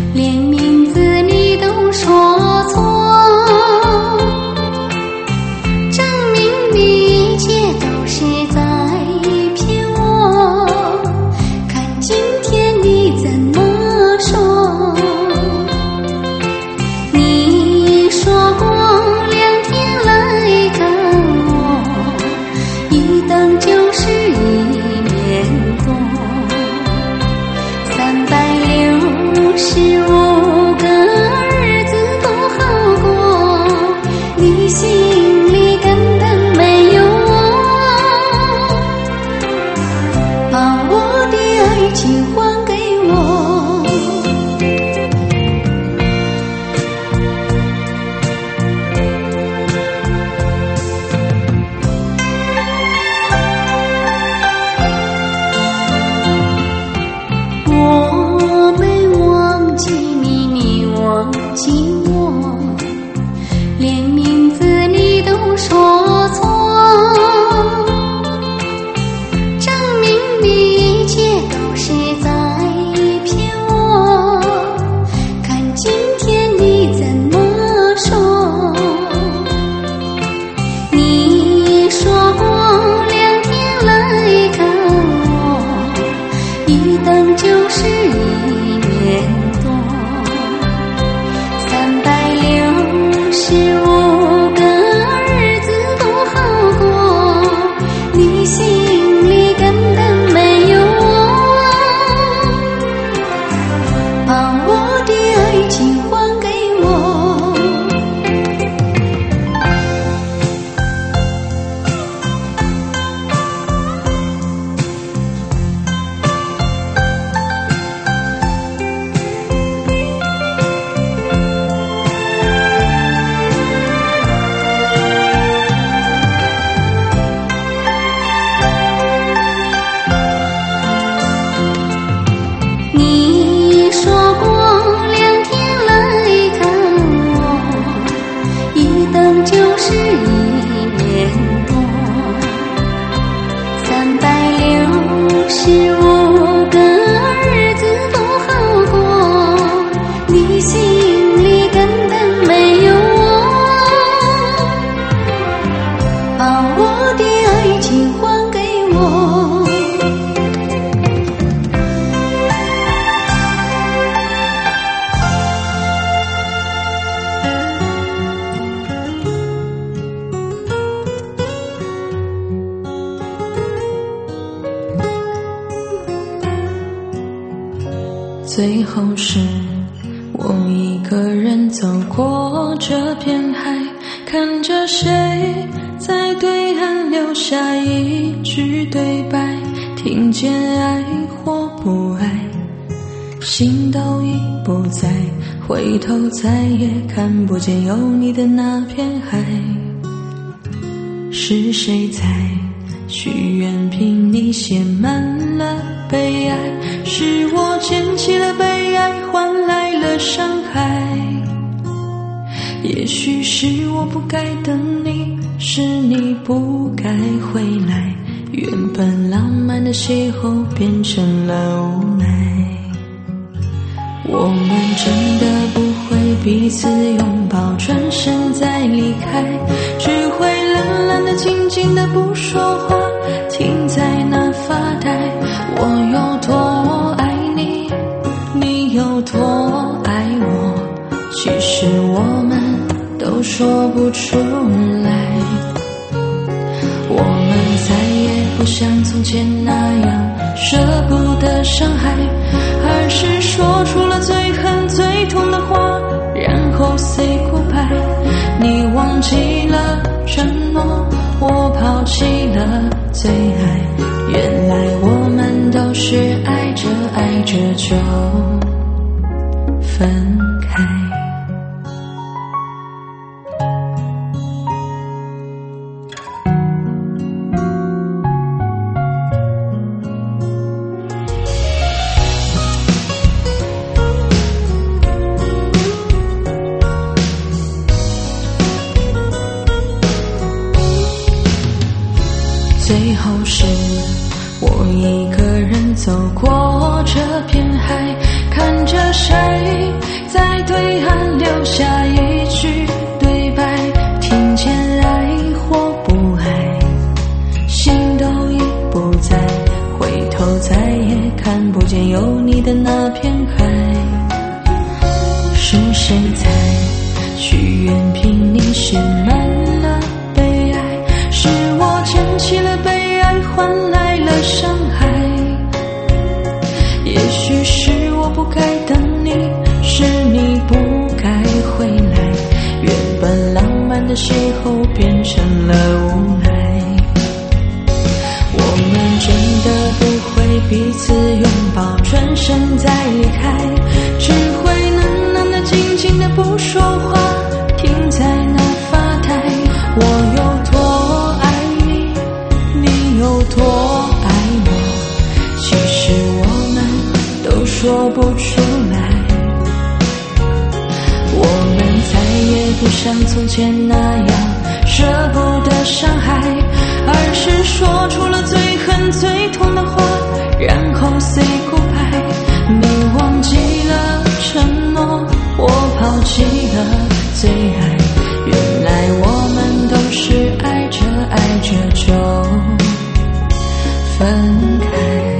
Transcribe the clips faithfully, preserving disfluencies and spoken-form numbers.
连名字你都说错，证明你一切都是在骗我，看今天你怎么说。你说过两天来看我，一等就是一年多，三百六十五个日子都好过，你心里根本没有我，把我的爱情还给我。我没忘记你，你忘记我，连名字你都说错，证明你一切都是在骗我，看今天你怎么说。你说过两天来看我，一等就是一年多，三百六十五个日子都好过，你心里根本没有我，把我的爱情还给我。你说过两天来看我，一等就是一年多，三百六十五个日子都好过，你心里根本没有我，把我的爱情还给我。 最后是我一个人走过这片海，看着谁在对岸留下一句对白，听见爱或不爱，心都已不在，回头再也看不见有你的那片海。是谁在许愿凭你写满了悲哀，是我捡起了悲哀换来了伤害。也许是我不该等你，是你不该回来，原本浪漫的邂逅变成了无奈。我们真的不会彼此拥抱转身再离开，只会冷冷的静静的不说话，停在那发呆。我有多爱你，你有多爱我，其实我们都说不出来。我们再也不像从前那样舍不得伤害，而是说出了最恨最痛的话，然后 say goodbye。 你忘记了承诺，我抛弃了最爱，原来我们都是爱着爱着就分开。最后是我一个人走过这片海，看着谁是谁在许愿凭你写满了悲哀？是我捡起了悲哀换来了伤害。也许是我不该等你，是你不该回来，原本浪漫的邂逅变成了无奈。我们真的不会彼此拥抱，转身再离开，只会冷冷的静静的不说话，停在那发呆。我有多爱你，你有多爱我，其实我们都说不出来。我们再也不像从前那样舍不得伤害，而是说出了最恨最痛的话，然后 say goodbye。 你忘记了承诺，我抛弃了最爱，原来我们都是爱着爱着就分开。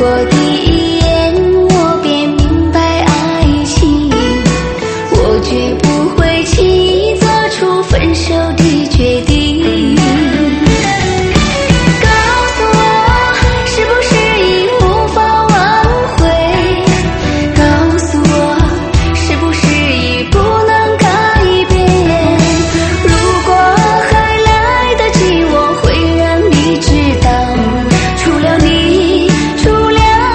过第一眼，我便明白爱情，我绝不会轻易做出分手的决定。告诉我，是不是已无法挽回？告诉我，是不是已不能改变？如果还来得及，我会让你知道，除了你，除了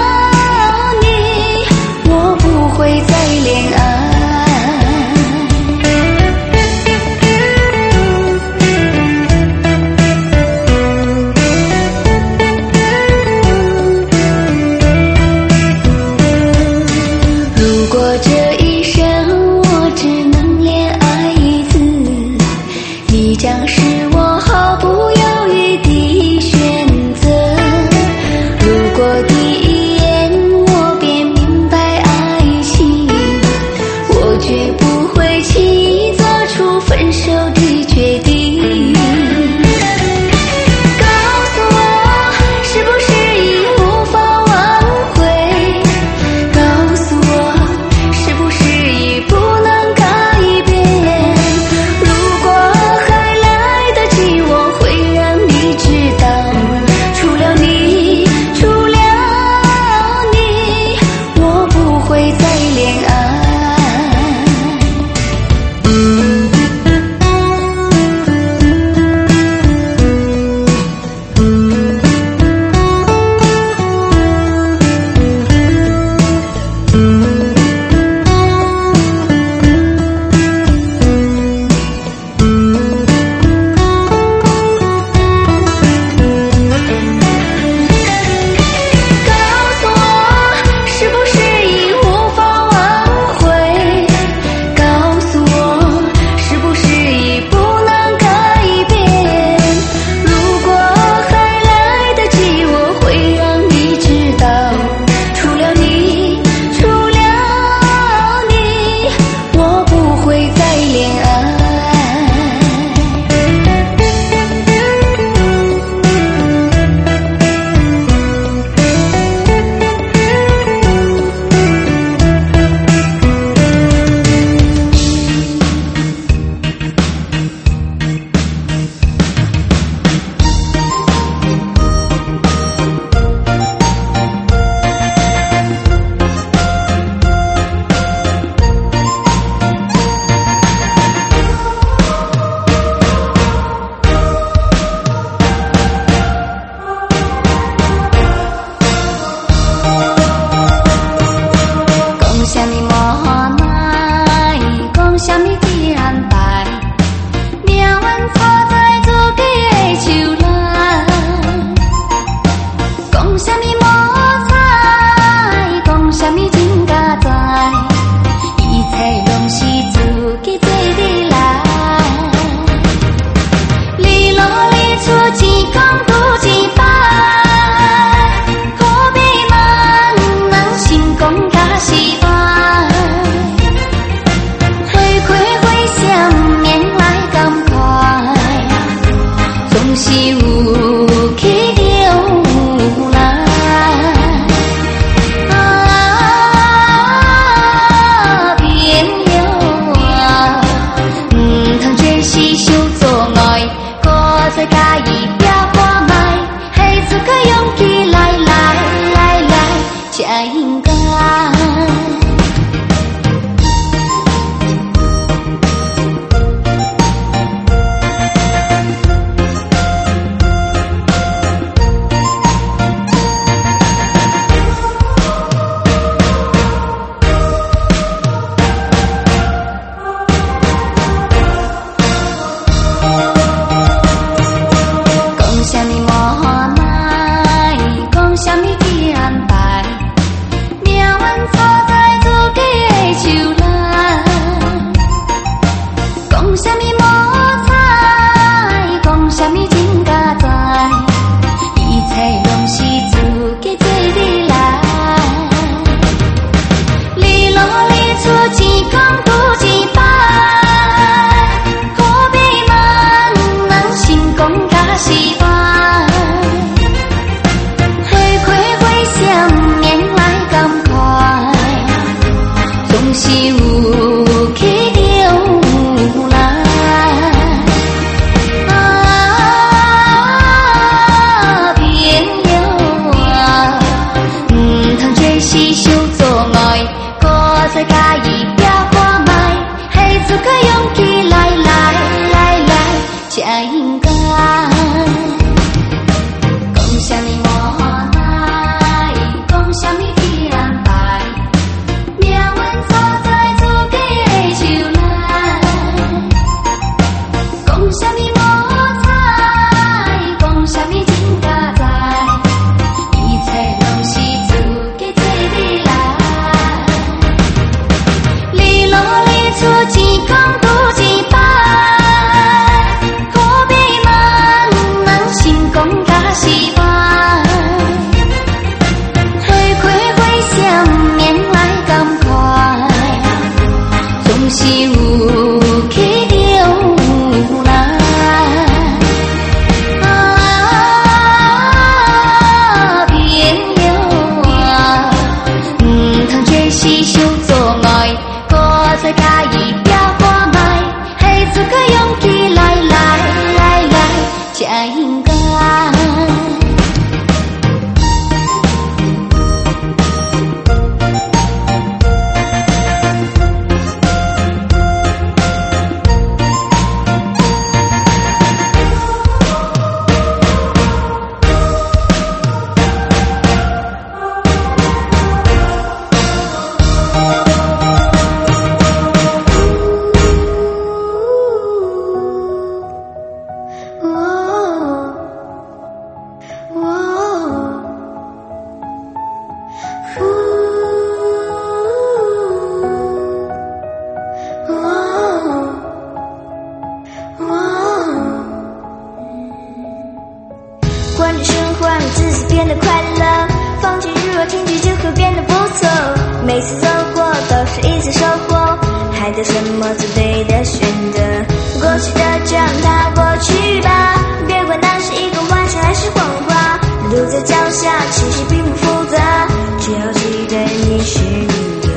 每次走过都是一次收获，还等什么做对的选择？过去的就让它过去吧，别管那是一个晚霞还是黄花，路在脚下，其实并不复杂，只要记得你是你呀。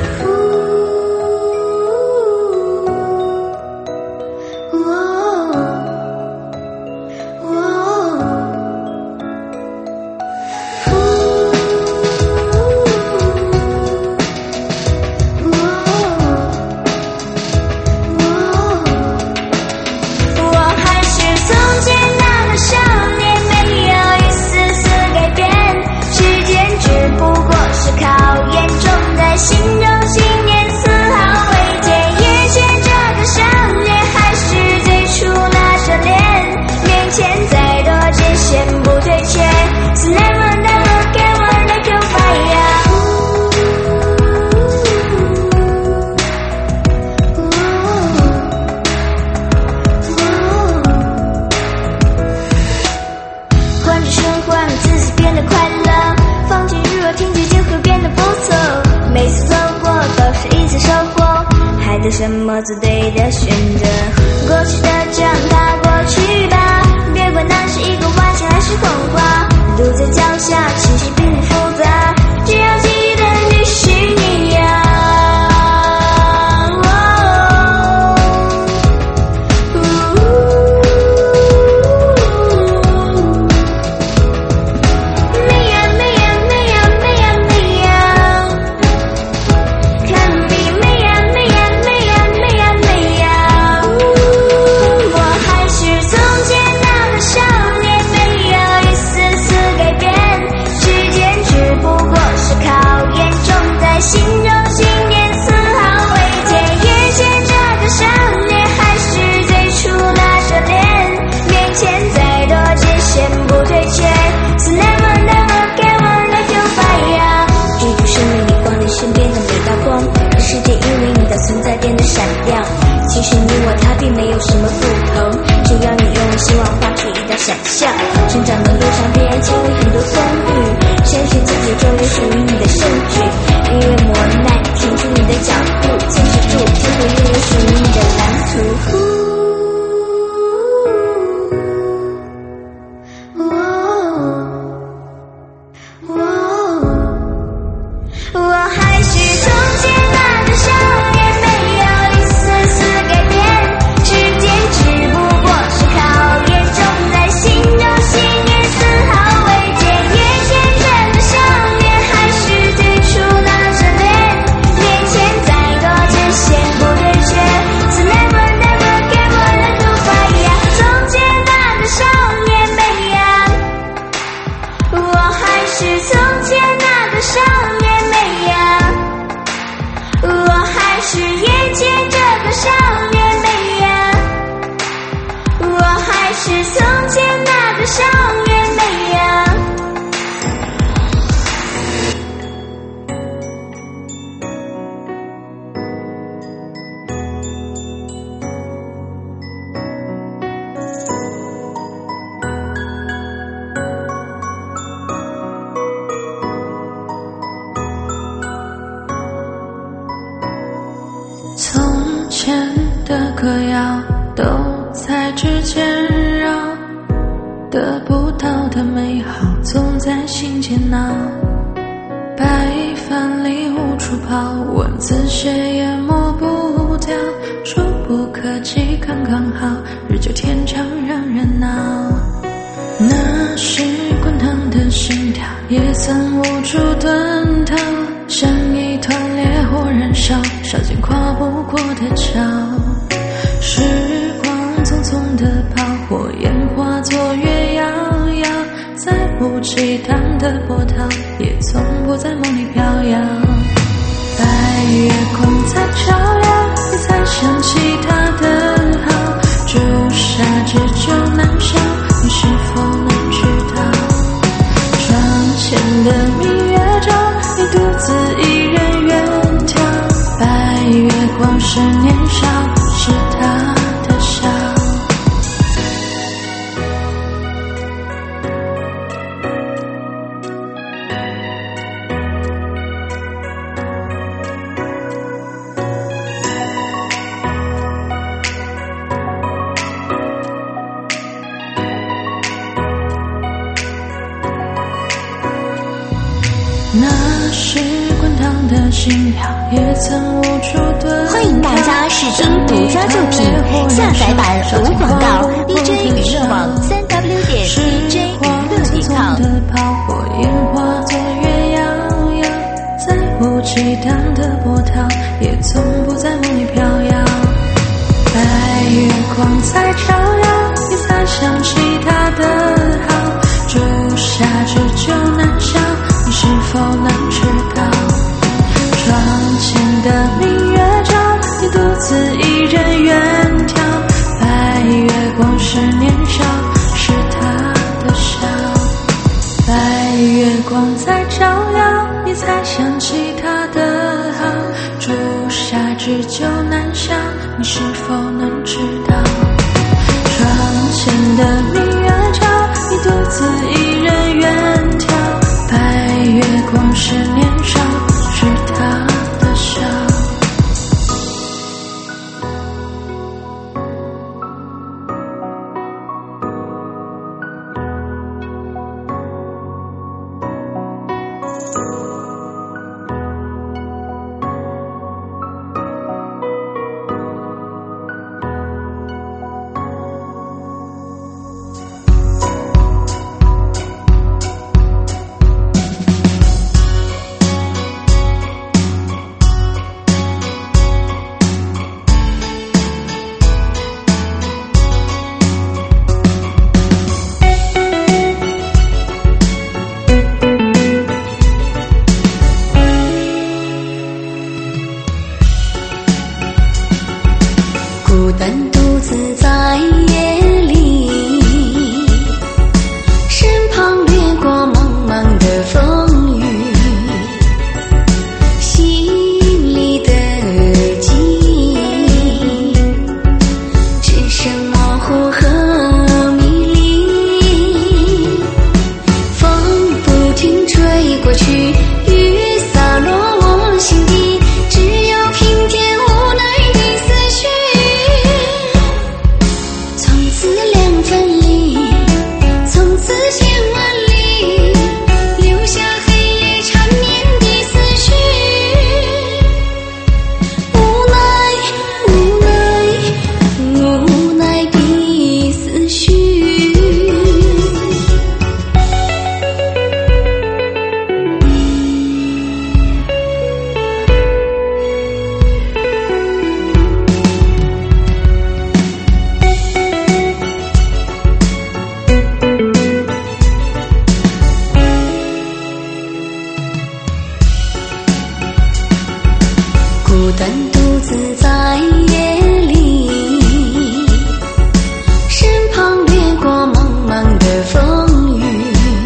的什么做对的选择？过去的就让它过去吧，别管那是一个晚霞还是黄花，路在脚下，其实并不复杂，只要记得你是你呀。其实你我他并没有什么不同，只要你用希望画出一道闪象。成长的路上必然经历很多风雨，筛选自己周围属于你的证据，因为磨难停住你的脚步，坚持住就会拥有属于你的蓝图。 从前的歌谣都在指尖绕，得不到的美好总在心间闹，白饭里无处跑，文字写也抹不掉，触不可及刚刚好，日久天长让人恼。那时滚烫的心跳也曾无助遁逃，像一团烈火燃烧，烧进跨不过的桥。时光匆匆的跑，火焰化作月摇摇，再不激荡的波涛也从不在梦里飘摇。白月光在照耀，你才想起他的好，朱砂痣就难消，你是否能知道？窗前的明月照，你独自一人远眺，白月光是年少，是他的笑。 心跳也曾无助的。 欢迎大家试听独家作品，下载版无广告 D J 娱乐网三 W 点 D J 娱乐点 com。 的炮火焰化作月摇摇，再无激荡的波涛，也从不在梦里飘摇。白月光在照耀，你才想起他的好。朱砂痣就难消，你是否能知道？窗前的明月照，你独自一人远眺。白月光是年少，是他的笑。白月光在照耀，你才想起他的好。朱砂痣就难消，你是否能知道？窗前的明月照，你独自一人远眺。白月光是年少，是他的笑。 孤单独自在夜里，身旁掠过茫茫的风雨，心里的记忆只剩模糊和迷离。风不停吹过去，雨洒落我心底，只有平添无奈的思绪。从此两分离，从此千万里，留下黑夜缠绵的思绪。无奈无奈无奈的思绪。孤单独自在夜里，身旁掠过茫茫的风雨，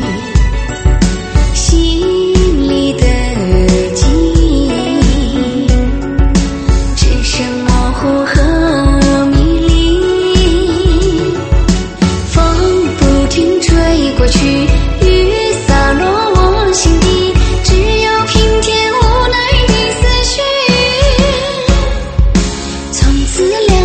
心里的记忆只剩模糊和迷离。风不停吹过去，雨洒落我心底，只有平添无奈的思绪。从此两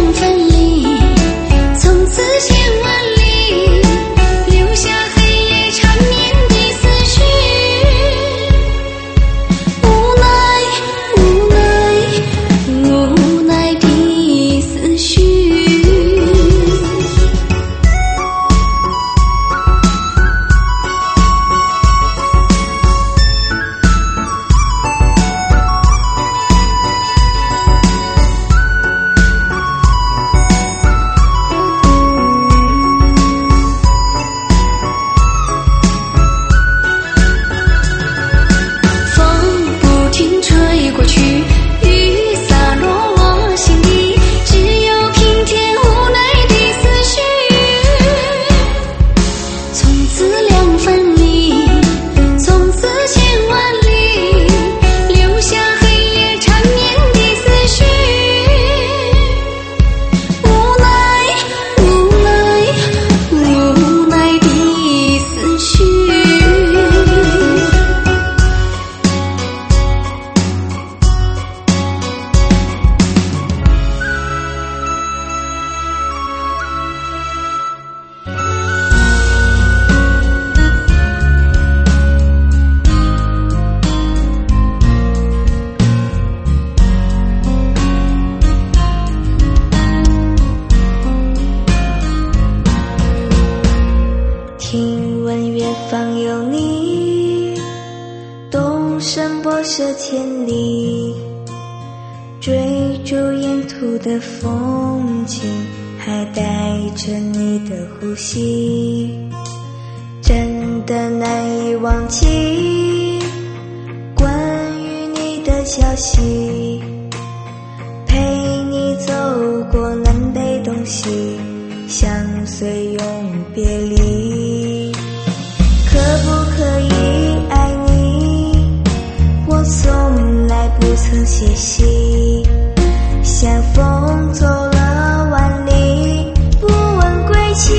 山跋涉千里，追逐沿途的风景，还带着你的呼吸，真的难以忘记关于你的消息，陪你走过南北东西，相随永别离。可不可以爱你，我从来不曾歇息，像风走了万里，不问归期。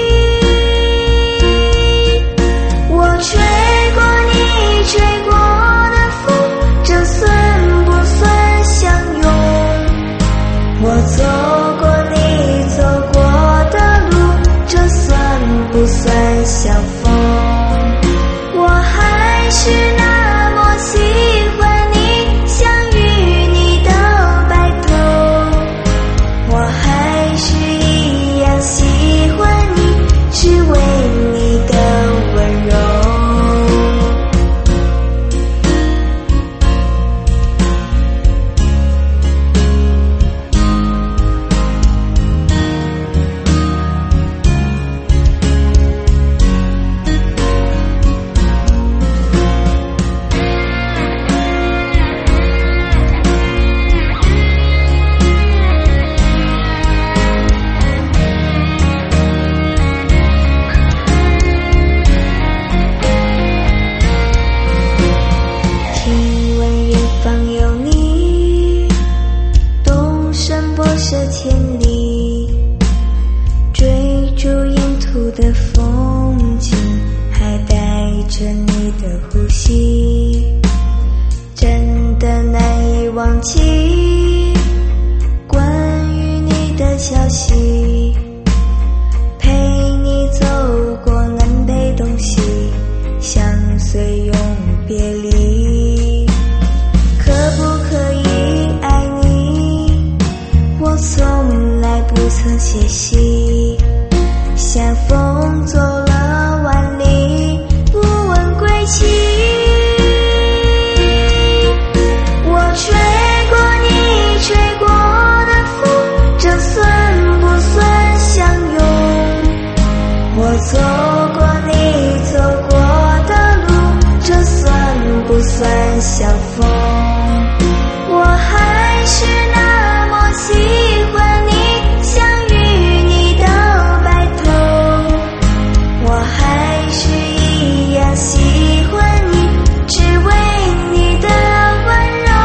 我吹过你吹过的风，这算不算相拥？我走过你走过的路，这算不算相逢？我还是那么喜欢你，想与你到白头，我还是一样喜欢你，只为你的温柔。这千里，追逐沿途的风景，还带着你的呼吸，真的难以忘记关于你的消息，陪你走过南北东西，相随永别离。可不可以爱你，我从来不曾歇息，像风走了万里，不问归期。我吹过你吹过的风，这算不算相拥？我走过你走过的路，这算不算相逢？我还是那么喜欢你，想与你到白头，我还是一样喜欢你，只为你的温柔。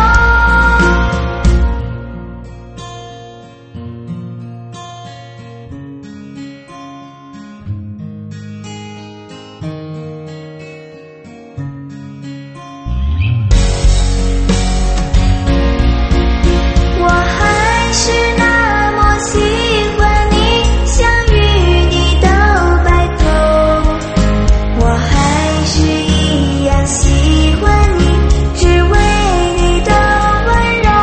我还是那么喜欢你，想与你到白头，我还是一样喜欢你，只为你的温柔。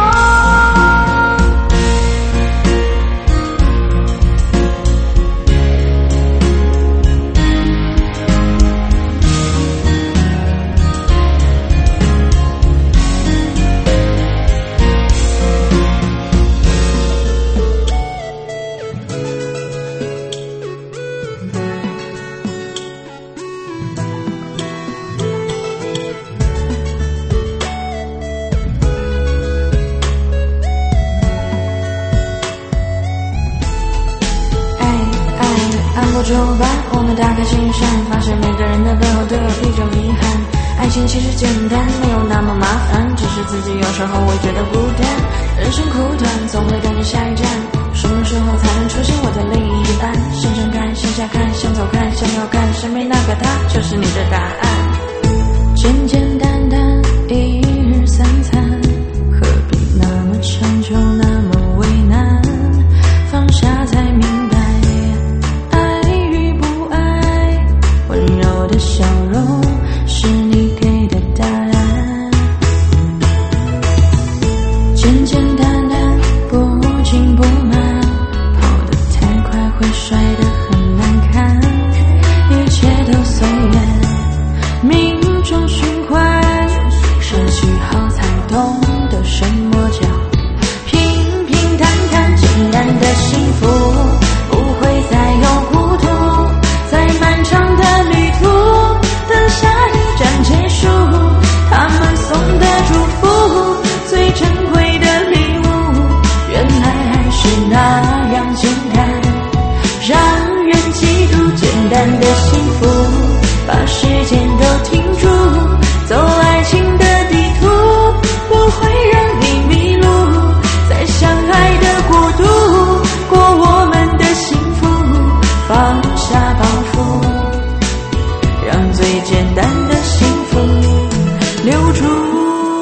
爱爱按部就班，我们打开心上，发现每个人的背后都有一种遗憾。爱情其实简单，没有那么麻烦，只是自己有时候会觉得孤单。人生苦短，总会赶着下一站，什么时候才能出现我的另一半？向上看，向下看，向左看，向右看，身边那个他就是你的答案。简简单单，一日三餐，何必那么长久，那么为难？放下才明白，爱与不爱，温柔的笑容是你给的答案。简简单单，不紧不慢，跑得太快会摔得很难看，一切都随缘，命中循环。 懂得什么叫平平淡淡简单的幸福，不会再有孤独，在漫长的旅途等下一站结束，他们送的祝福最珍贵的礼物，原来还是那样简单，让人嫉妒简单的幸福，把时间都停住，走爱情的地图，不会让你迷路，在相爱的国度过我们的幸福，放下包袱，让最简单的幸福留住。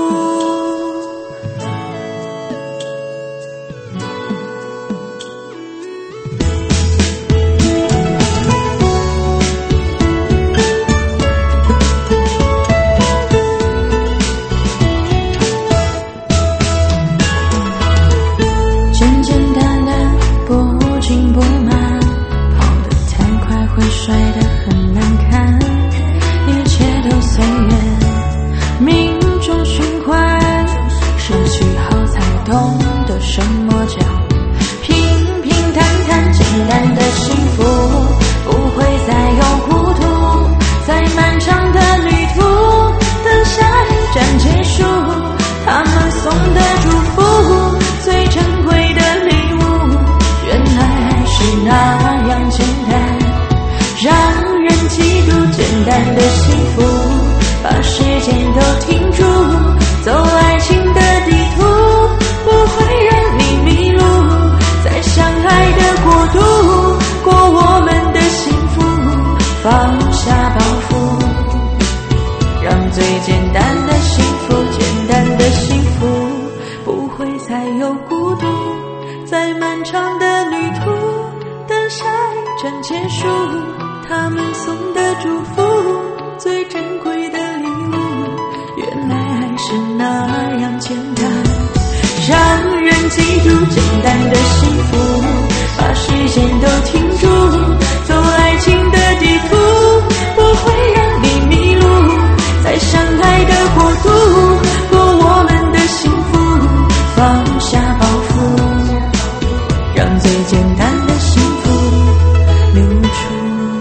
摔得很难看，一切都随缘，命中循环，失去后才懂得什么叫平平淡淡简单的幸福，不会再有孤独，在漫长的旅途等下一站结束，他们送的祝福最珍贵的礼物，原来还是那样简单，让人嫉妒简单的幸福，把时间都停住，走爱情的地图，不会让你迷路，在相爱的国度过我们的幸福，放下包袱，让最简单的幸福简单的幸福，不会再有孤独，在漫长的旅途等下一站结束，他们送的祝福最珍贵的礼物，原来还是那样简单，让人嫉妒简单的幸福，把时间都停住，走爱情的地图，不会让你迷路，在相爱的国度过我们的幸福，放下包袱，让最简单的幸福留住。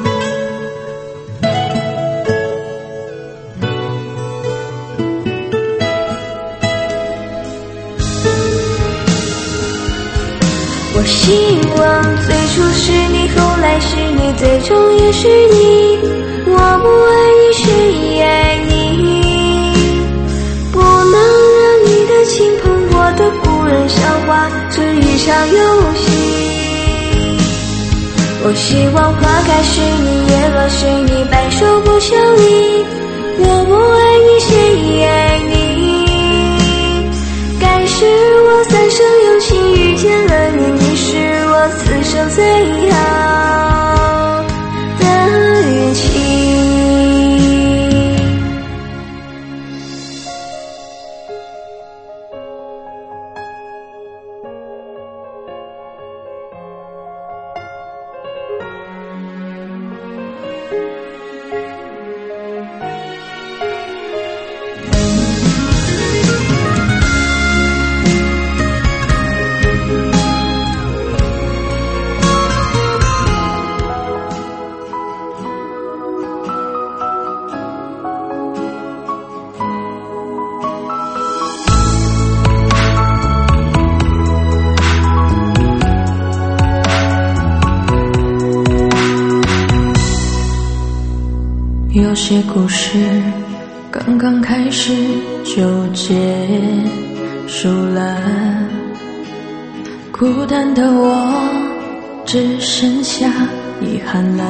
我希望最初是你，后来是你，最终也是你，我不爱你谁也爱你，不能让你的情碰我的不忍笑话这一场游戏，我希望花开是你，叶落是你，白首不相离，我不爱你谁也爱你，该是我三生有幸遇见了你，你是我此生最好的运气。 有些故事刚刚开始就结束了，孤单的我只剩下遗憾了，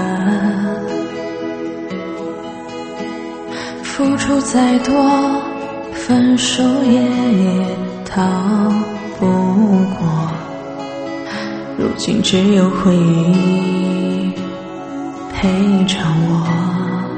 付出再多分手也逃不过，如今只有回忆陪着我。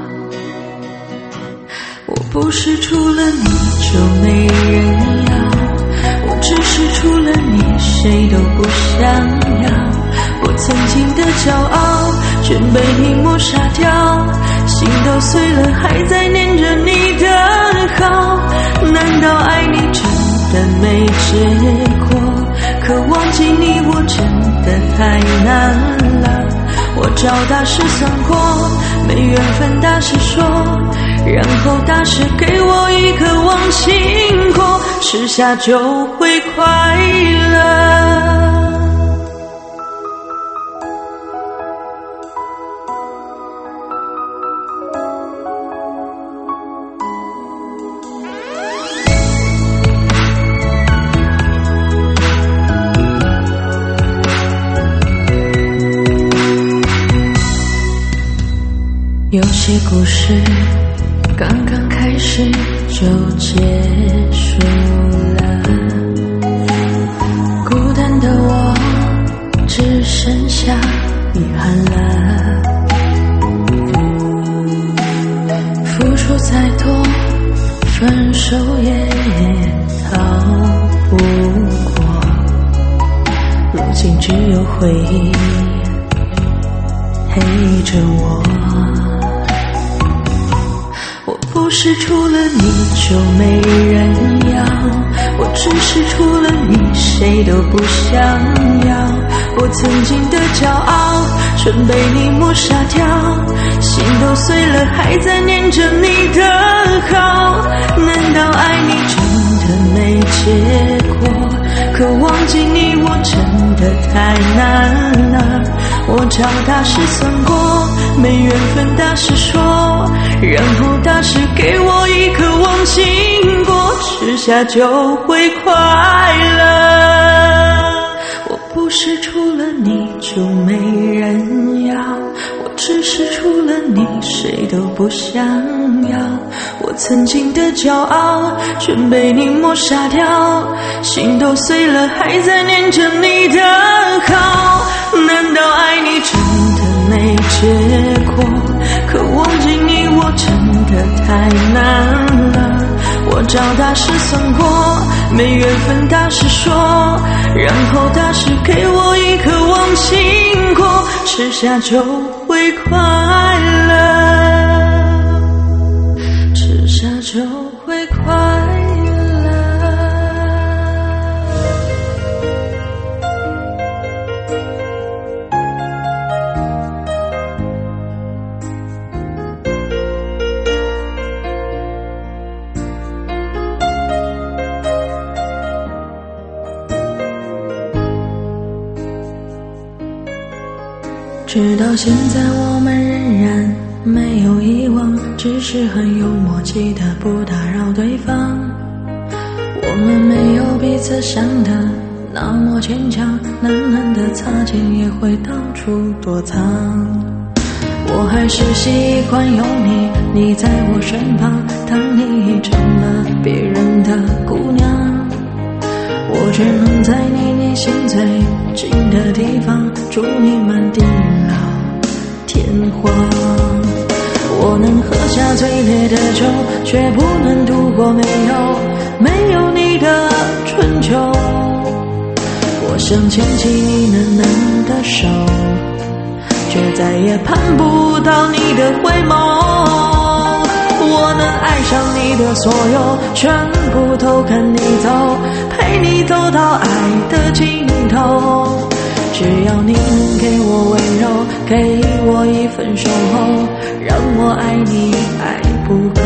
我不是除了你就没人要，我只是除了你谁都不想要，我曾经的骄傲全被你抹杀掉，心都碎了还在念着你的好，难道爱你真的没结果，可忘记你我真的太难了。我找大师算过，没缘分大师说，然后大师给我一颗忘情果，吃下就会快乐。 有些故事刚刚开始就结束了，孤单的我只剩下遗憾了。付出再多，分手也逃不过，如今只有回忆陪着我。不是除了你就没人要，我只是除了你谁都不想要。我曾经的骄傲全被你抹杀掉，心都碎了还在念着你的好。难道爱你真的没结果？可忘记你我真的太难了。我找大师算过，没缘分大师说，然后大师给我一颗忘情果，吃下就会快乐。我不是除了你就没人要，我只是除了你谁都不想要。我曾经的骄傲全被你抹杀掉，心都碎了还在念着你的好。难道爱你真的没结果？可忘记你我真的太难了。我找大师算过，没缘分大师说，然后大师给我一颗忘情果，吃下就会快乐，吃下就会快乐。直到现在我们仍然没有遗忘，只是很有默契的不打扰对方。我们没有彼此想的那么坚强，冷冷的擦肩也会到处躲藏。我还是习惯有你，你在我身旁，当你已成了别人的姑娘，我只能在你内心最近的地方，祝你满地老天荒。我能喝下最烈的酒，却不能度过没有没有你的春秋。我想牵起你嫩嫩的手，却再也盼不到你的回眸。我能爱上你的所有，全部都跟你走，陪你走到爱的尽头。只要你能给我温柔，给我一份守候，让我爱你爱不够。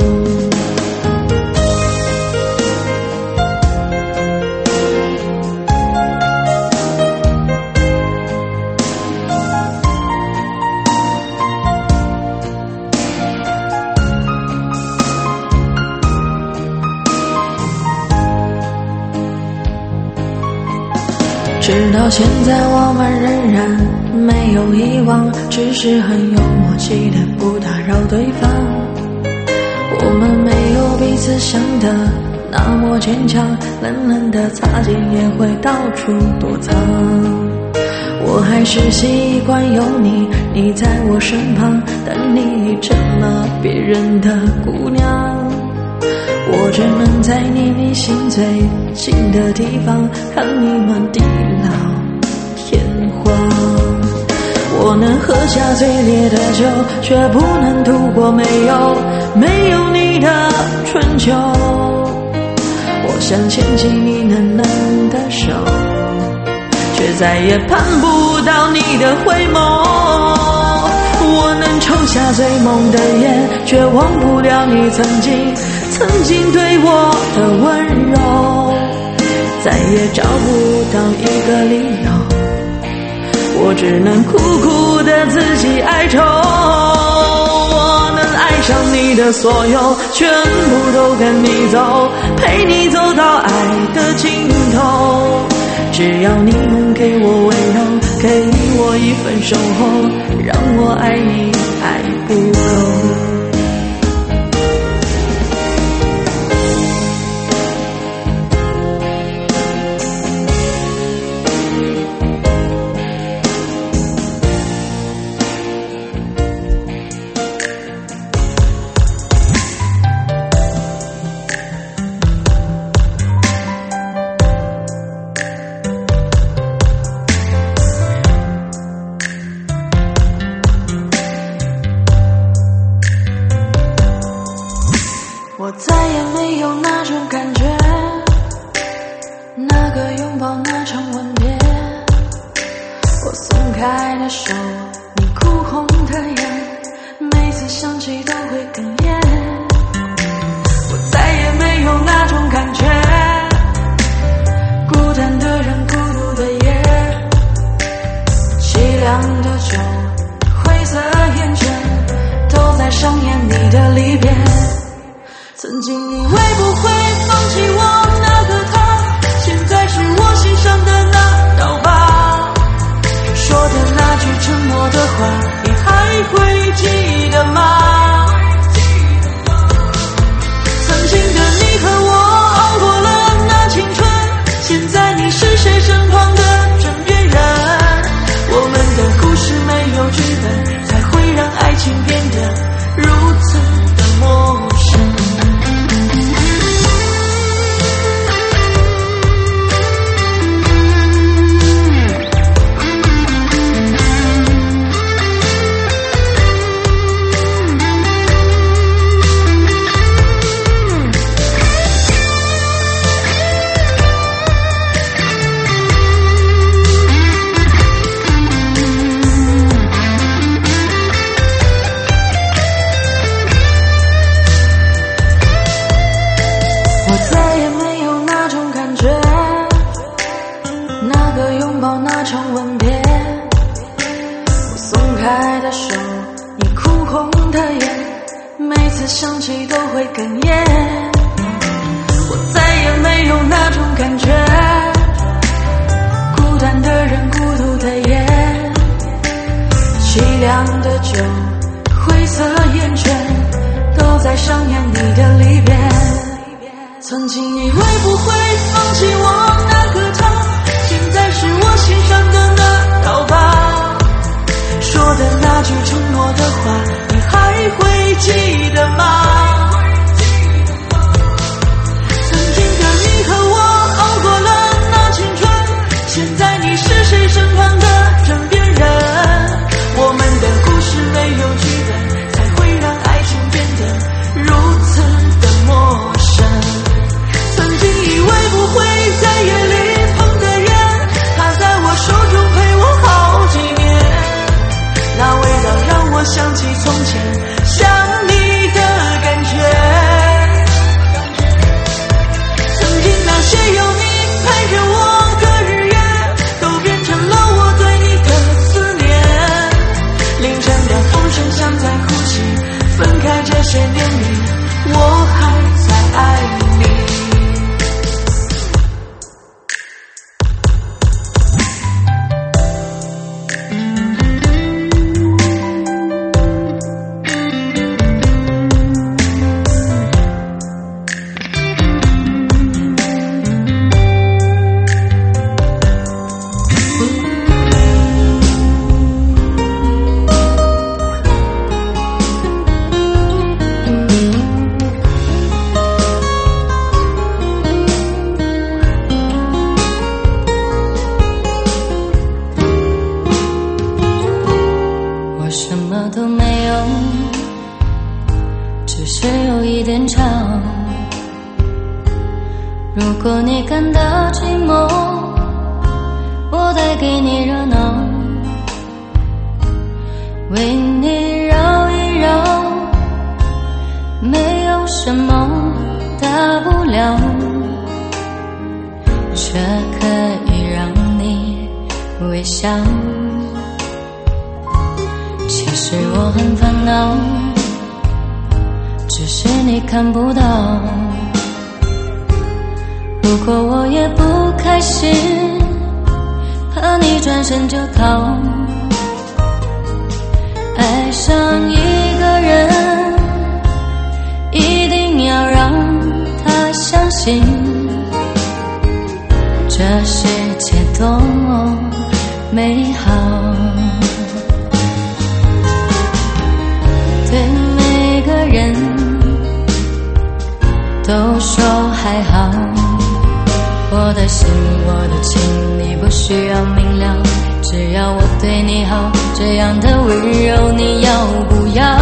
直到现在我们仍然没有遗忘，只是很有默契的不打扰对方。我们没有彼此想的那么坚强，冷冷的擦肩也会到处躲藏。我还是习惯有你，你在我身旁，但你已成了别人的姑娘。我只能在你内心最近的地方，看你满地老天荒。我能喝下最烈的酒，却不能度过没有没有你的春秋。我想牵起你嫩嫩的手，却再也盼不到你的回眸。我能抽下最梦的烟，却忘不了你曾经曾经对我的温柔。再也找不到一个理由，我只能苦苦的自己哀愁。我能爱上你的所有，全部都跟你走，陪你走到爱的尽头。只要你能给我温柔，给我一份守候，让我爱你爱不够。我再也没有那种感觉，那个拥抱，那场吻别。我松开的手，你哭红的眼，每次想起都会哽咽。我再也没有那种感觉，孤单的人，孤独的夜，凄凉的酒，灰色烟圈，都在上演你的离别。曾经你会不会放弃我那个他，现在是我心上的那道疤。说的那句沉默的话，你还会记得吗？曾经的你和我熬过了那青春，现在你是谁身旁的枕边人。我们的故事没有剧本，才会让爱情变得如此的陌生。那场吻别，我松开的手，你哭红的眼，每次想起都会哽咽。我再也没有那种感觉，孤单的人，孤独的夜，凄凉的酒，灰色烟圈，都在上演你的离别。曾经你会不会放弃我那个他，现在是我心上的那道疤。说的那句承诺的话，你还会记得吗？曾经的你和我熬过了那青春，现在你是谁身旁的枕边人。我们的故事没有剧本，才会让爱情变得如此的陌生。曾经以为不会在夜里碰个人，他在我手中陪我好几年，那味道让我想起从前想你的感觉。曾经那些有你陪着我的日夜，都变成了我对你的思念。凌晨的风声像在哭泣，分开这些年里，我还在爱你。 如果你感到寂寞，我带给你热闹，为你绕一绕，没有什么大不了，却可以让你微笑。其实我很烦恼，只是你看不到。如果我也不开心，怕你转身就逃。爱上一个人，一定要让他相信这世界多么美好。对每个人都说还好，我的心我的情你不需要明了，只要我对你好，这样的温柔你要不要？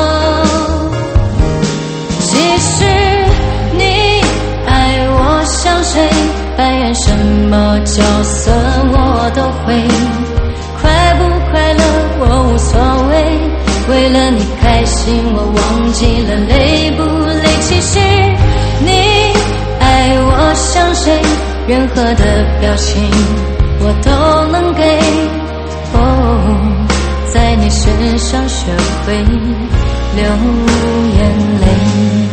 其实你爱我像谁，扮演什么角色我都会，快不快乐我无所谓，为了你开心我忘记了累不累。其实你爱我像谁，任何的表情我都能给，哦，在你身上学会流眼泪。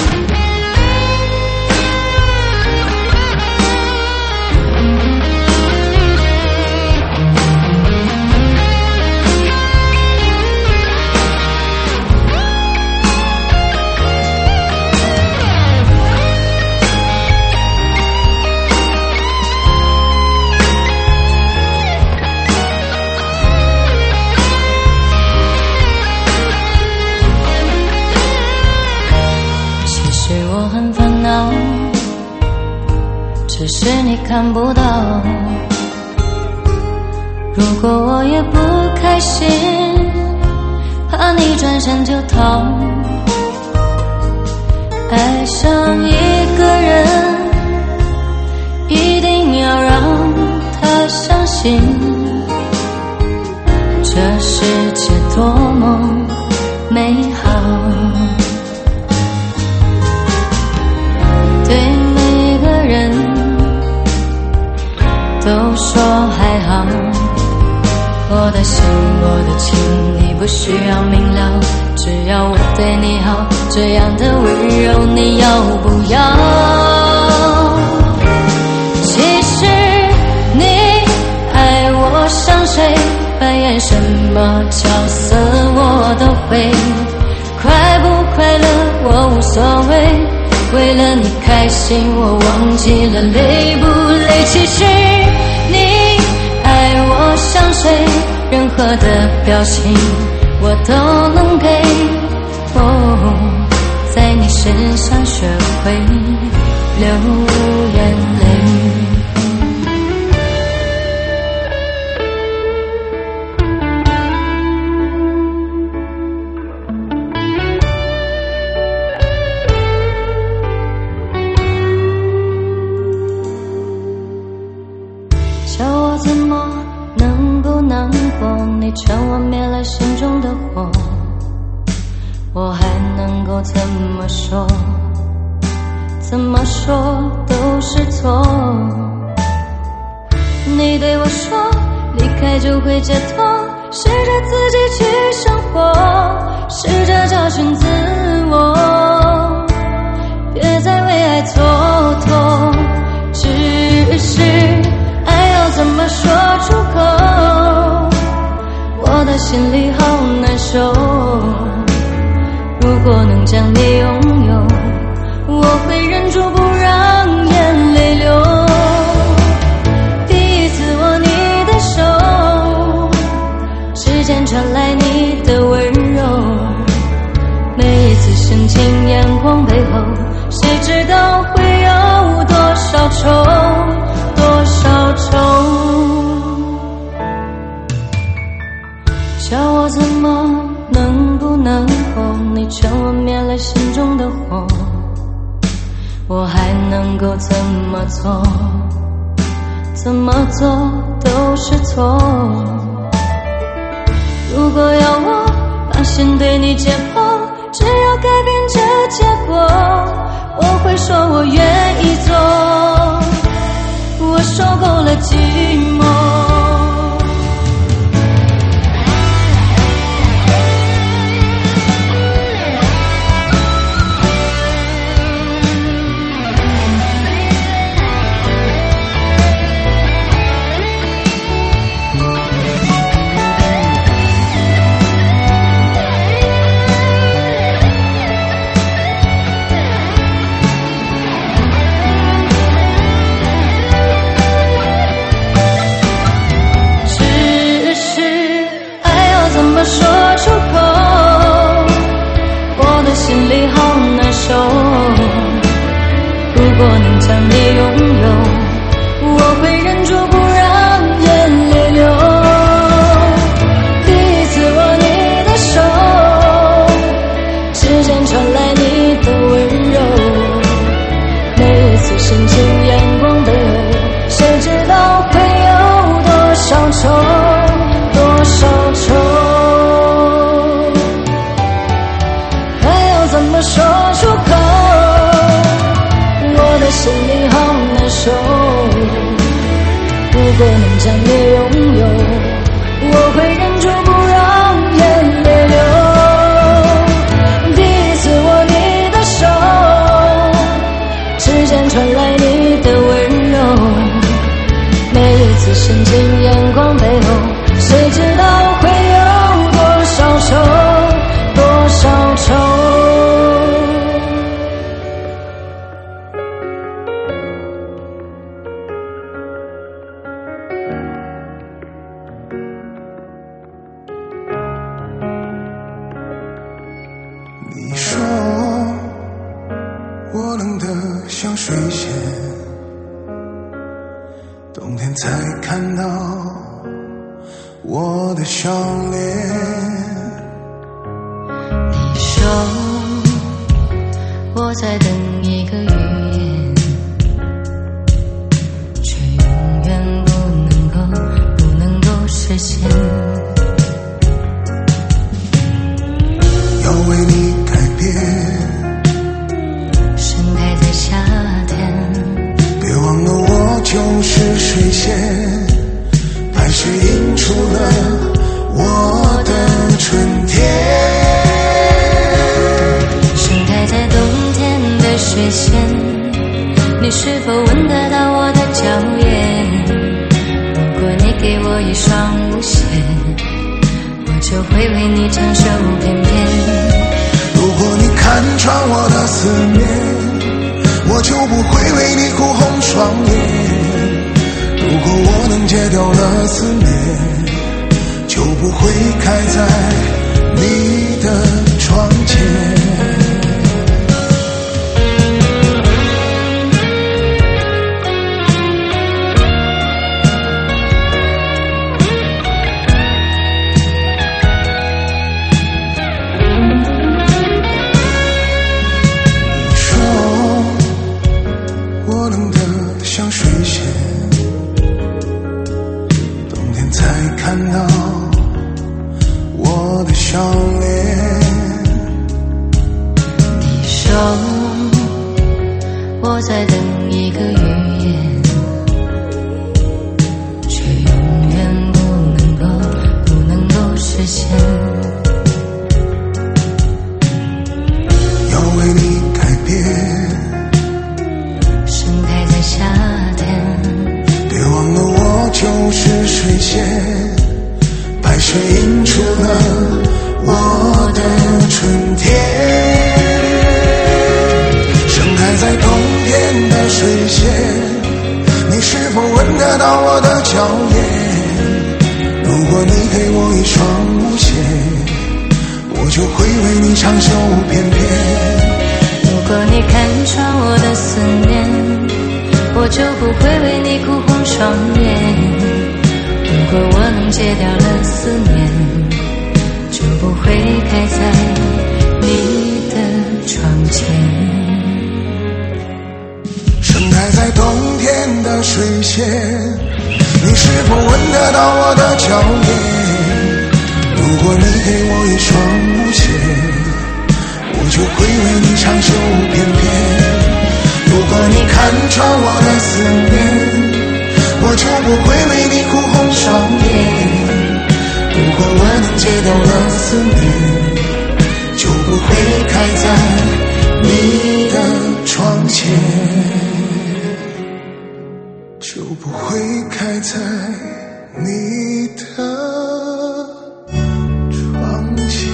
只是你看不到，如果我也不开心，怕你转身就逃。爱上一个人，一定要让他相信这世界多么美好。对每个人都说还好，我的心我的情你不需要明了，只要我对你好，这样的温柔你要不要？其实你爱我像谁，扮演什么角色我都会，快不快乐我无所谓，为了你开心我忘记了累不累。其实你爱我像谁，任何的表情我都能给，哦，在你身上学会流眼泪。叫我怎么能不难过，你劝我灭了心中的火，我还能够怎么说？怎么说都是错。你对我说离开就会解脱，试着自己去生活，试着找寻自我，别再为爱蹉跎。只是爱要怎么说出口，我的心里好难受。如果能将你拥有，我会忍住不让眼泪流。第一次握你的手，指尖传来你的温柔，每一次深情眼光背后，谁知道会有多少愁，多少愁。叫我怎么能不难过，你劝我灭了心后怎么做，怎么做都是错。如果要我把心对你解剖，只要改变这结果，我会说我愿意做，我受够了寂寞。说出口，我的心里好难受。如果能将你拥有，我会忍住不让眼泪流。第一次握你的手，指尖传来你的温柔，每一次深情眼光背后，谁知道会有多少愁，多少愁。怎么说出口？我的心里好难受。如果能将你拥有，我会忍住不让眼泪流。第一次握你的手，指尖传来你的温柔，每一次深情眼光背后，谁知道会有多少愁，多少愁。 你说我冷得像水仙，冬天才看到我的笑脸。 你说我在等一个语言，却永远不能够不能够实现。 要为你改变， 盛开在夏天， 别忘了我就是水仙，白雪映出了我的春天。 盛开在冬天的水仙，你是否闻得到我的娇艳？如果你给我一双舞鞋，我就会为你长袖翩翩。 如果你看穿我的思念，我就不会为你哭红双眼。如果我能戒掉了思念，就不会开在你的窗前。看到我的笑脸。 你说我在等一个语言，却永远不能够不能够实现。 要为你改变， 盛开在夏天， 别忘了我就是水仙，白雪映出了我的春天。盛开在冬天的水仙，你是否闻得到我的娇艳？如果你给我一双舞鞋，我就会为你长袖翩翩。 如果你看穿我的思念，我就不会为你哭红双眼。如果我能戒掉了思念，就不会开在你的窗前。 盛开开在冬天的水仙，你是否闻得到我的娇艳？如果你给我一双舞鞋，我就会为你长袖翩翩。如果你看穿我的思念，我就不会为你哭红双眼。如果我能戒掉了思念，就不会开在你的窗前，就不会开在你的窗前。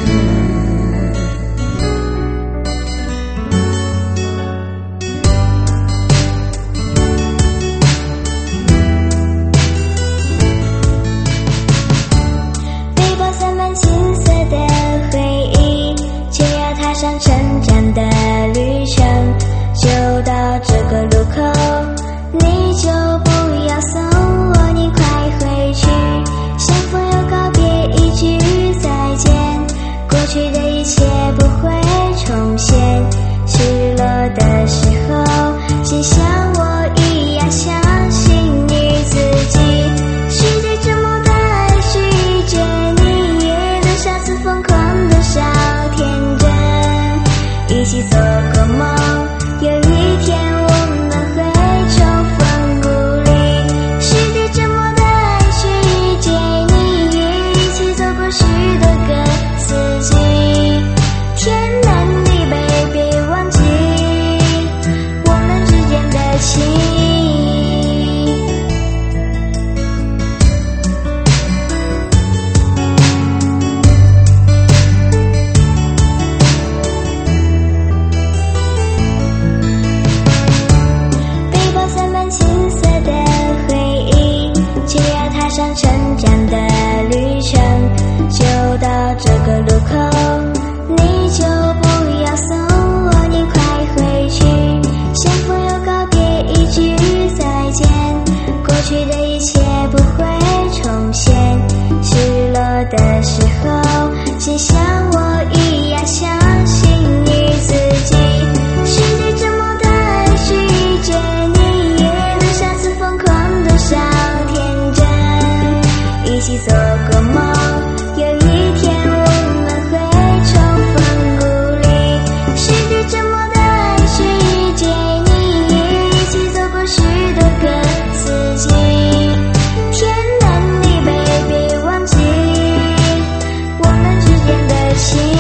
背包塞满青涩的回忆，却要踏上成长的旅程。就到这个路口，你就不要送我，你快回去，相逢又告别，一句再见，过去的一切不会重现。失落的时候，请像我一样相信你自己。世界这么大，爱是遇见你，也留下次疯狂的小天真，一起做个梦，有一天我们会重逢故里。世界这么大，爱是遇见你，也一起走过许多个四季。天南地北，别忘记我们之间的情。背包塞满青涩的回忆，却要踏上成长的旅程。就到这个路口，你就不要送我，你快回去，相逢又告别，一句再见，过去的一切不会重现。失落的时候，请像我一样相信你自己。世界这么大，爱是遇见你，也留下次疯狂的小天真，一起做个梦，有一天我们会重逢故里。世界这么大，爱是遇见你，也一起走过许多个四季。天南地北，别忘记我们之间的情。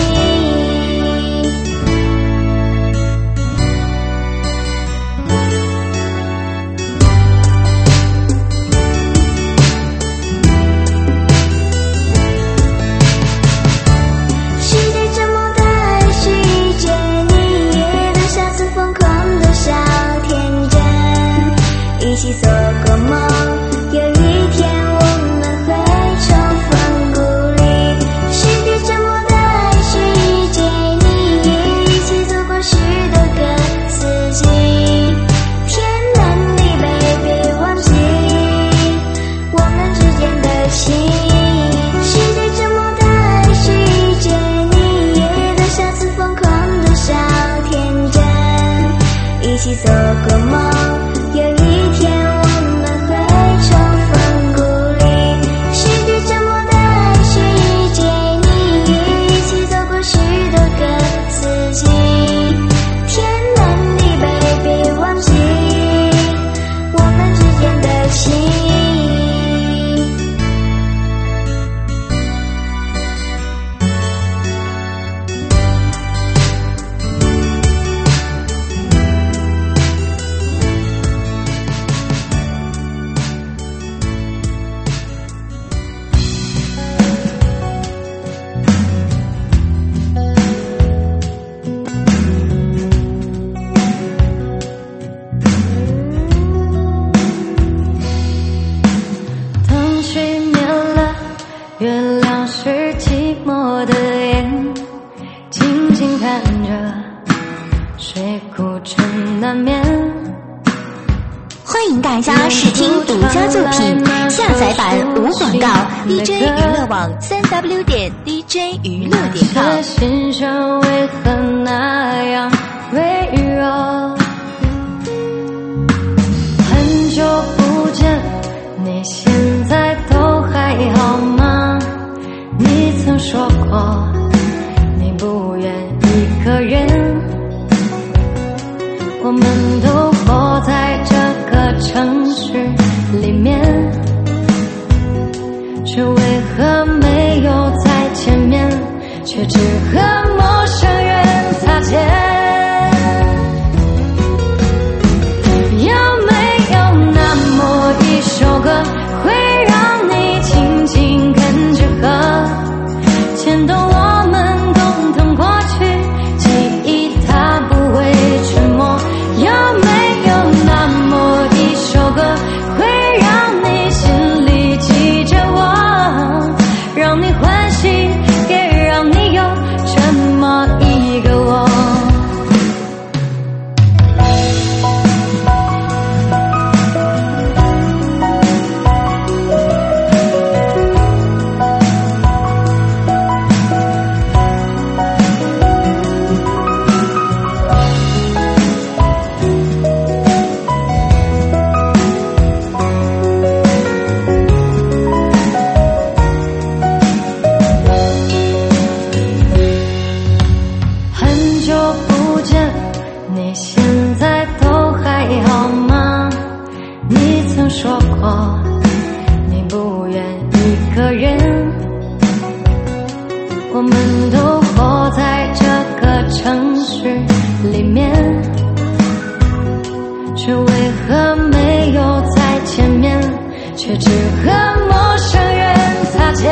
世界这么大，爱是遇见你，也留下次疯狂的小天真，一起做个梦，有一天我们会重逢故里。世界这么大，爱是遇见你，也一起走过许多个四季。天南地北，别忘记我们之间的情。世界这么大，爱是遇见你，也留下次疯狂的小天真，一起做个梦，有一天我们会重逢故里。世界这么大，爱是遇见你，也一起走过许多个四季。天南地北，别忘记我们之间的情。 灯熄灭了，月亮是寂寞的眼，静静看着，谁孤枕难眠。 欢迎大家试听独家作品，下载版无广告 ，D J 娱乐网三 W 点 D J 娱乐点 com。 心上为何那样微弱？ 城市里面，却为何没有在前面，却只和陌生人擦肩。有没有那么一首歌，会让你紧紧跟着和，牵动我们共同过去，记忆它不会沉默。有没有那么一首歌，会让你心里记着我，让你欢喜，也让你有这么一个我。说过你不愿一个人，我们都活在这个城市里面，却为何没有在前面，却只和陌生人擦肩。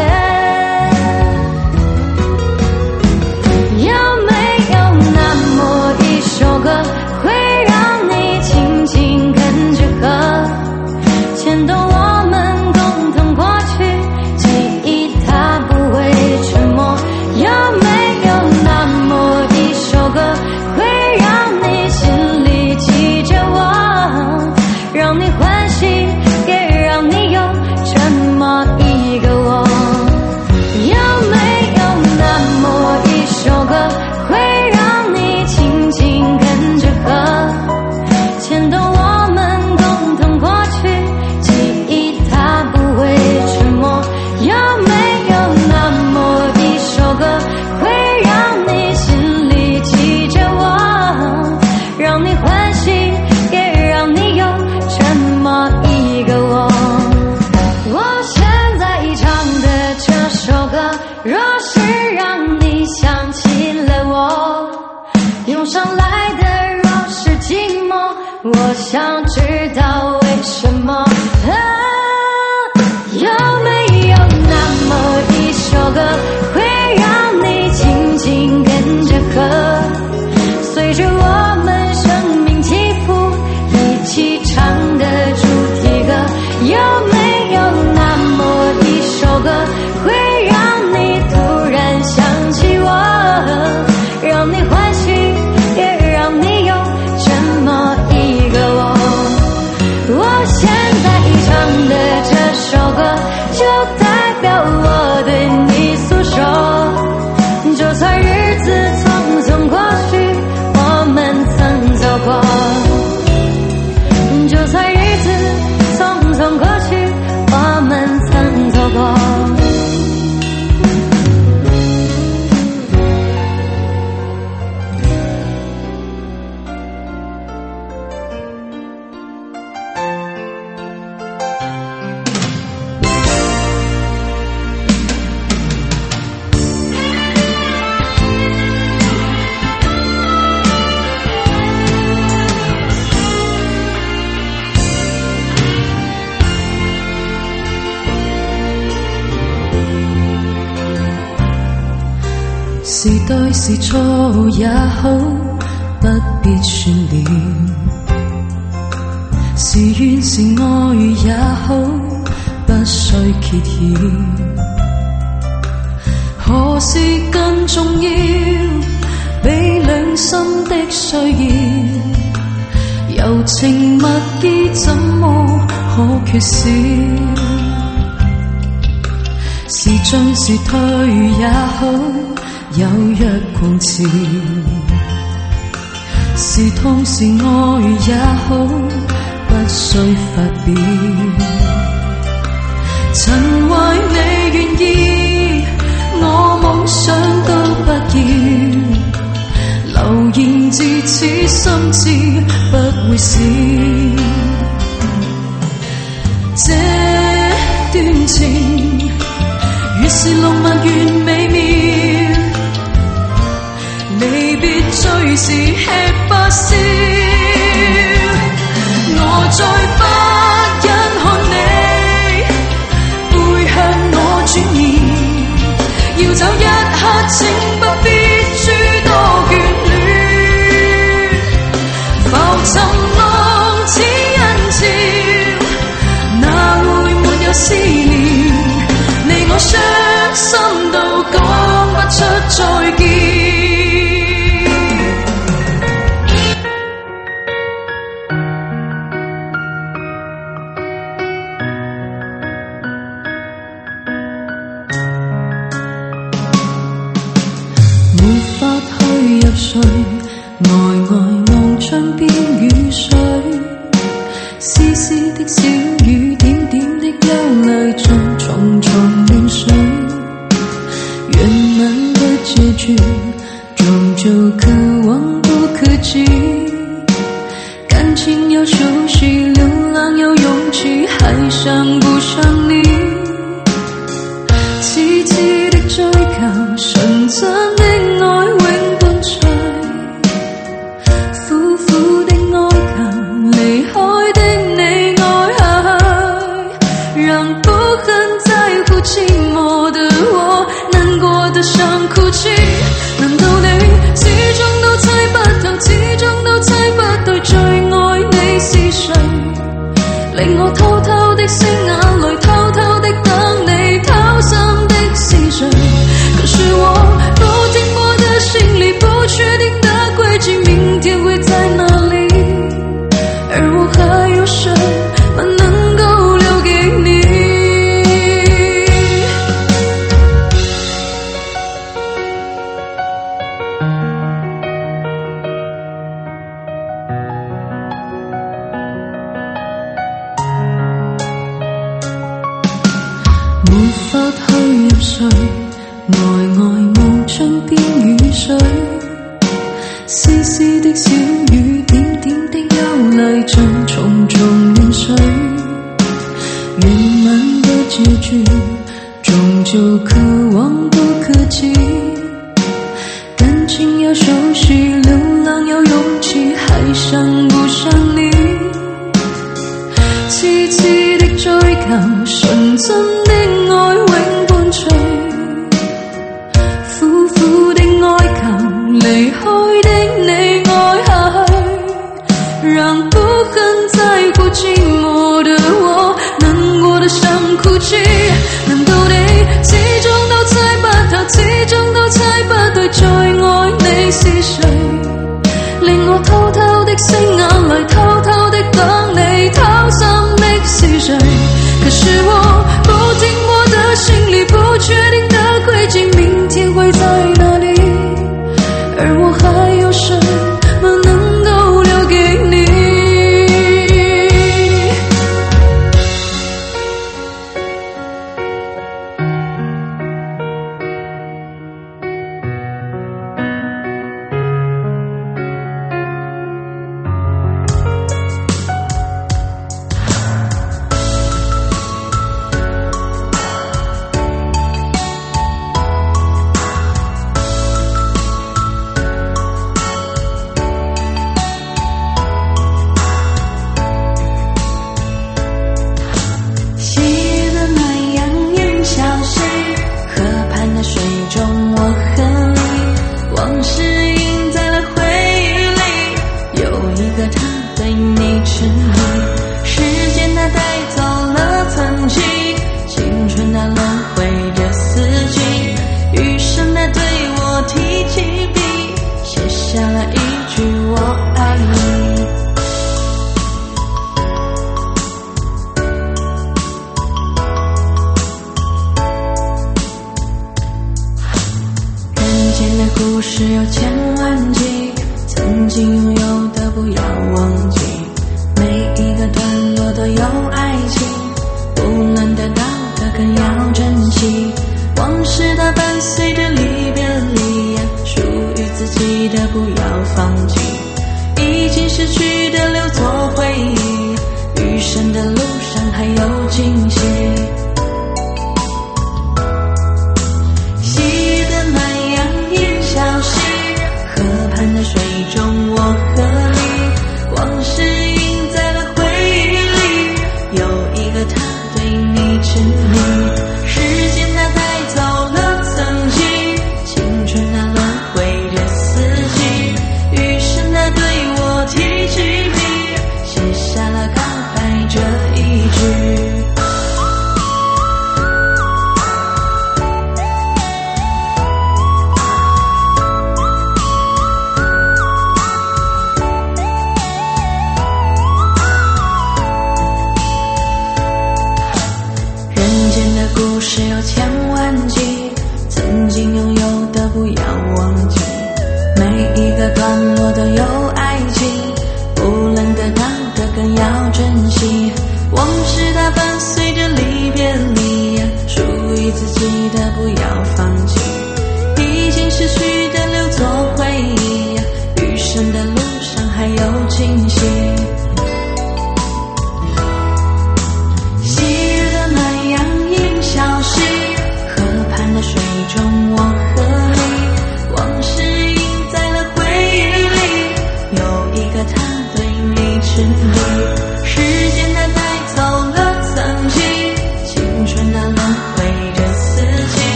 有没有那么一首歌，会让你紧紧跟着和，牵动我们共同过去，记忆它不会沉默。有没有那么一首歌，会让你心里记着我，让你欢喜，也让你有这么一个我。有没有那么一首歌，会让你紧紧跟着和，牵动我们共同过去，记忆它不会沉默。有没有那么一首歌，会让你心里记着我，让你欢喜，也让你有这么一个我。我现在唱的这首歌，若是让你想起了我，涌上来的若是寂寞，我想知道为什么。啊，有没有那么一首歌，会让你紧紧跟着和，随着我们生命起伏，一起唱的主题歌。有没有那么一首歌，会让你突然想起我，让你欢喜，也让你有这么一个我。我现在唱的这首歌，就代表我对你诉说，就算日子匆匆过去，我们曾走过，就算日子匆匆过去，我们曾走过。是對是錯也好，不必算了；是怨是愛也好，不需揭曉。何事更重要？比兩心的需要，柔情蜜意怎麼可缺少？是進是退也好，有若狂潮，是痛是愛也好，不需發表。曾為你願意，我夢想都不要，流言自此心知不會少。 睡，呆呆望窗邊雨水，絲絲的小雨，點點的憂慮，像重重亂水。圓滿的結局，終究可望不可及。感情要熟悉，流浪要勇氣，還想不想你？痴痴的追求，純真的愛永伴隨，苦苦的哀求，離開的你愛愛，讓不很在乎寂寞的我，難過的想哭泣。難道你始終都猜不透，始終都猜不對，最愛你是誰？令我偷偷的拭眼淚，偷偷的等你掏心的是誰？可是我不停我的心裡，不確定的軌跡，明天會在哪裡？而我還有什麼能夠留給你？沒法去入睡，呆呆望窗邊雨水，絲絲的小雨，點點的憂慮，像重重亂水。圓滿的結局，終究可望不可及。感情要熟悉，流浪要勇氣，還想不想你？痴痴的追求，純真的愛永伴隨，苦苦的哀求，離開的你愛下去，讓不很在乎寂寞的我，難過的想哭泣。難道你始終都猜不透，始終都猜不對，最愛你是誰？令我偷偷的拭眼淚，偷偷的等你掏心的是誰？可是我不停我的心裡，不確定的軌跡，明天會在哪裡？而我還有什麼能夠留給你？故事有千萬集，曾經擁有的不要忘記，每一個段落都有愛情，不能得到的更要珍惜，往事它伴隨着離別離，屬於自己的不要放棄，已經失去的留作回憶，餘生的路上還有驚喜。的水中我和你，往事印在了回憶裡，有一個他對你痴迷，時間它帶走了曾經，青春它輪迴着四季，餘生它對我提起筆，寫下了告白這一句。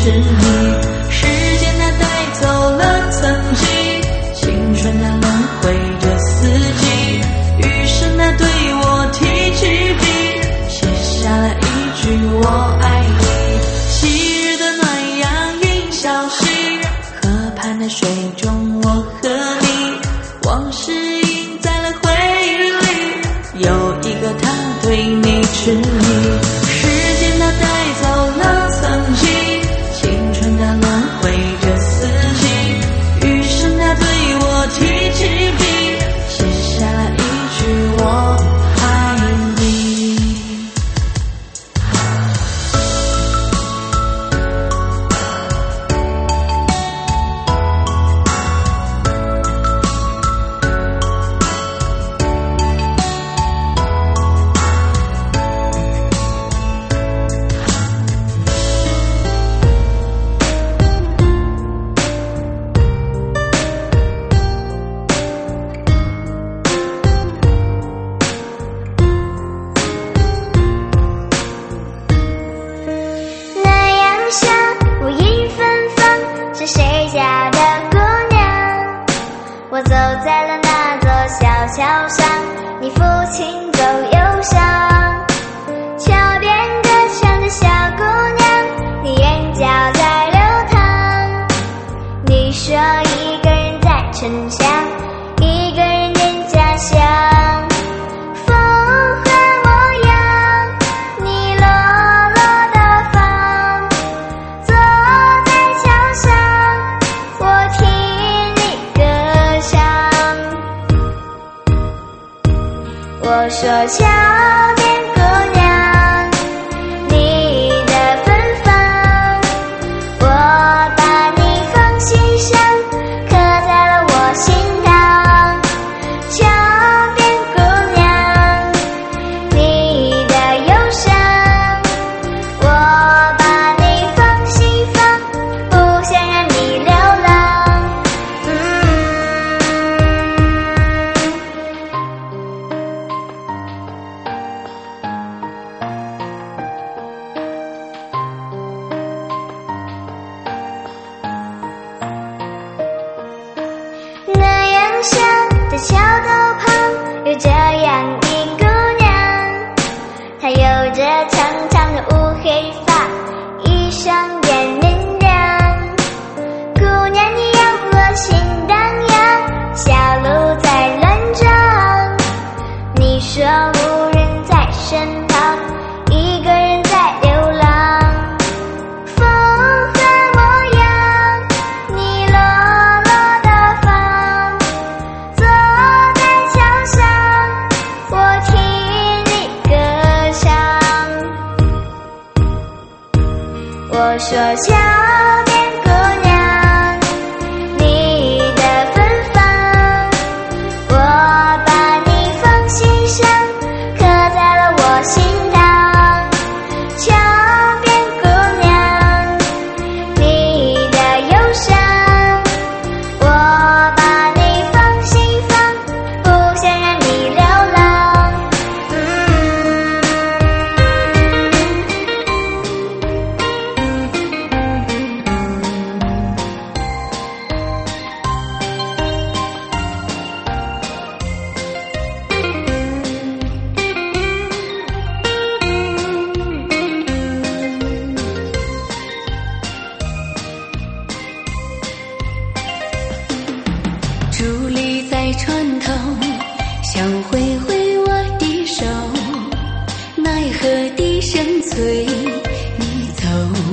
痴迷。时间它带走了曾经，青春它轮回着四季，余生它对我提起笔，写下了一句我爱你。昔日的暖阳映小溪，河畔的水中我和你，往事印在了回忆里，有一个他对你痴迷。时间它带走了曾经，青春它轮回着四季，余生它对我提起笔，写下了一句我爱你。 是谁家的姑娘？我走在了那座小桥上，你抚琴走忧伤。桥边歌唱的小姑娘，你眼角在流淌。你说一个人在城乡，一个人念家乡。风和模样，你落落的房，坐在桥上，我听你歌唱。我说桥边姑娘，你的芬芳，我把你放心上，刻在了我心塘。桥边姑娘，你的忧伤，我把你放心房，不想让你流浪。那阳下的桥头旁，有这样一姑娘，她有着长长的乌黑发，一双眼明亮。姑娘你让我心荡漾，小路在乱撞。你说无人在身旁，一个人在流浪。风和模样，你落落的房，坐在桥上，我听你歌唱。我说桥边姑娘，你的芬芳，我把你放心上，刻在了我心塘。桥边姑娘，你的忧伤，我把你放心房，不想让你流浪。 伫立在船头，想挥挥我的手，奈何笛声催你走。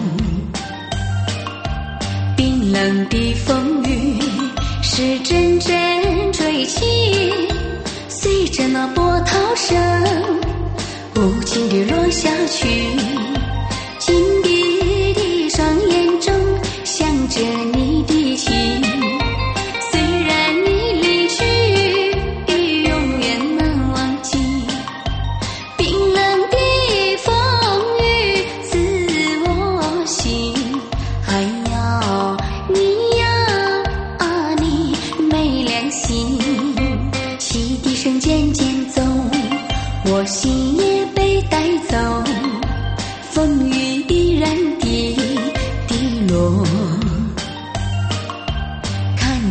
冰冷的风雨是阵阵吹起，随着那波涛声无情地落下去。紧闭的双眼中想着你的情，虽然你离去永远难忘记。冰冷的风雨刺我心，哎呀你呀啊你没良心。汽笛声渐渐走，我心也被带走，风雨依然滴滴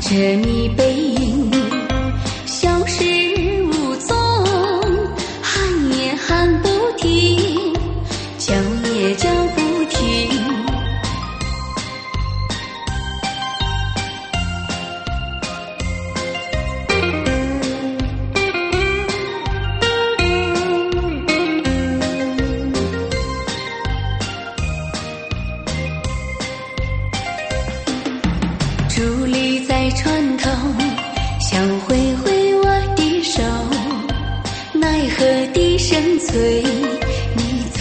着你背影消失无踪，喊也喊不停，叫也叫不停。伫立在船头，想挥挥我的手，奈何笛声催你走。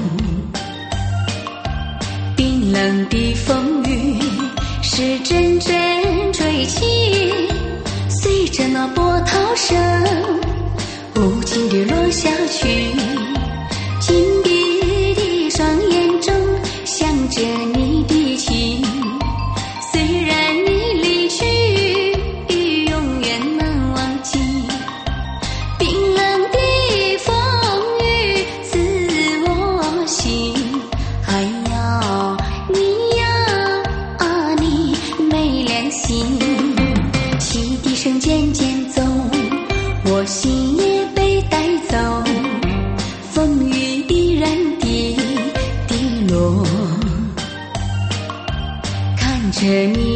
冰冷的风雨是阵阵吹起，随着那波涛声无情地落下去。紧闭的双眼中想着你的情，虽然你离去永远难忘记。冰冷的风雨刺我心，哎呀你呀啊你没良心。汽笛声渐渐走，我心也被带走，风雨依然滴滴落，看着你